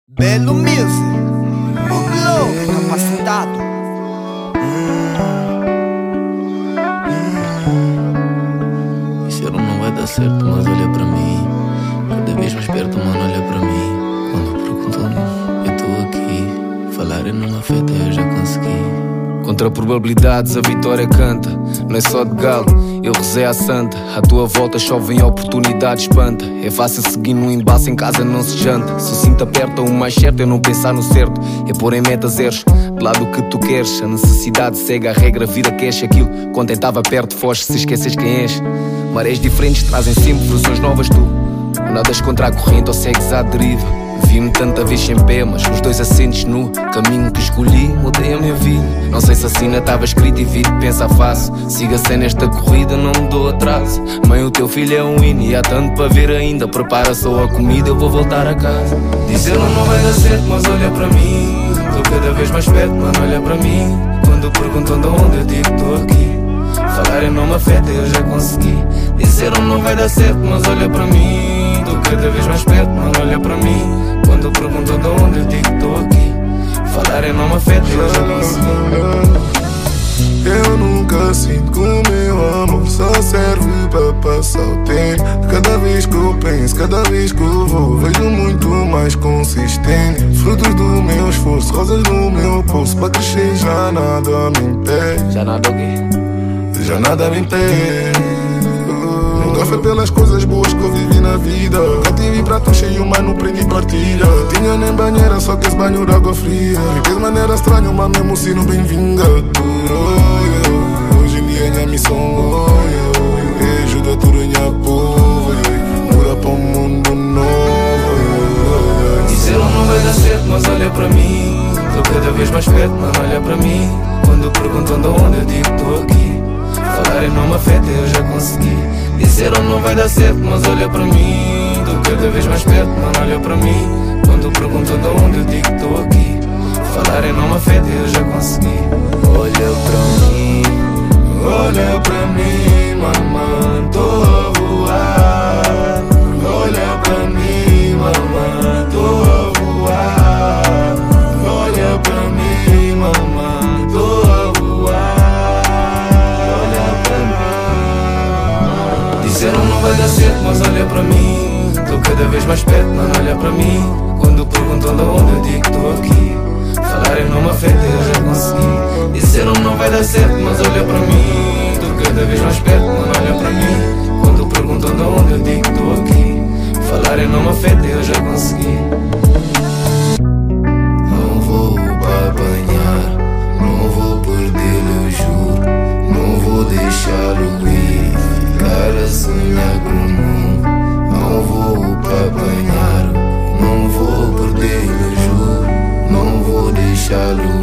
Belo Music, Buglow, capacitado. Isso não vai dar certo, mas olha pra mim. Cada vez mais perto, mano, olha pra mim. Quando perguntam, eu tô aqui. Falarem não afeta, eu já consegui. Contra probabilidades a vitória canta. Não é só de galo, eu rezei à santa. À tua volta chovem oportunidades, espanta. É fácil seguir no embate, em casa não se janta. Se o cinto aperta, o mais certo é não pensar no certo. É pôr em metas erros, de lado o que tu queres. A necessidade cega, a regra vira cash. Aquilo, quando estava perto, foge se esqueces quem és. Marés diferentes trazem sempre versões novas, tu nadas contra a corrente ou segues à deriva. Vi-me tanta vez sem pé, mas os dois assentos no caminho que escolhi, mudei a minha vida. Não sei se a sina estava escrita e vi-te pensar fácil. Siga-se nesta corrida, não me dou atraso. Mãe, o teu filho é um hino e há tanto para ver ainda. Prepara só a comida, eu vou voltar a casa. Disseram não vai dar certo, mas olha para mim. Estou cada vez mais perto, mano, olha para mim. Quando perguntam de onde, eu digo estou aqui. Falarem não me afeta, eu já consegui. Disseram não vai dar certo, mas olha para mim. Estou cada vez mais perto, mano, olha para mim. Quando perguntam de onde, eu digo estou aqui. Falarem não me afeta, eu já consegui. Eu nunca sinto que o meu amor só serve para passar o tempo. Cada vez que eu penso, cada vez que eu vou, vejo muito mais consistente. Frutos do meu esforço, rosas no meu pulso. Para crescer já nada me impede. Já nada o quê? Já nada me impede. Nunca foi pelas coisas boas que eu vivi na vida. Nunca tive prato cheio, mas não prendi partilha. Tinha nem banheira, só que esse banho de água fria. Fiquei de maneira estranha, mas mesmo sino bem-vinda. Hoje em dia é minha missão. Ajuda tudo em apoio. Muda para um mundo novo. Disseram não vai dar certo, mas olha para mim. Estou cada vez mais perto, mas olha para mim. Quando perguntam de onde, eu digo estou aqui. Falarem não me afeta, eu já consegui. Disseram não vai dar certo, mas olha para mim. Estou cada vez mais perto, mano, olha para mim. Quando perguntam de onde, eu digo estou aqui. Falarem não me afeta, eu já consegui. Olha para mim, Olha para mim, mamãe, tô a voar. Olha para mim, mamãe, tô a voar. Olha para mim, mamãe, tô a voar. Olha para mim. disseram não vai dar certo, mas olha para mim. Estou cada vez mais perto, mano, olha para mim. Quando perguntam de onde, eu digo estou aqui. Falarem não me afeta, eu já consegui. Disseram não vai dar certo, mas olha para mim. Estou cada vez mais perto, mano, olha para mim. Quando perguntam de onde, eu digo estou aqui. Falarem não me afeta, eu já consegui. Não vou para apanhar, não vou perder, eu juro. Não vou deixá-lo ir, ficar a sonhar com o mundo. Não vou para apanhar, não vou perder, eu juro. Não vou deixá-lo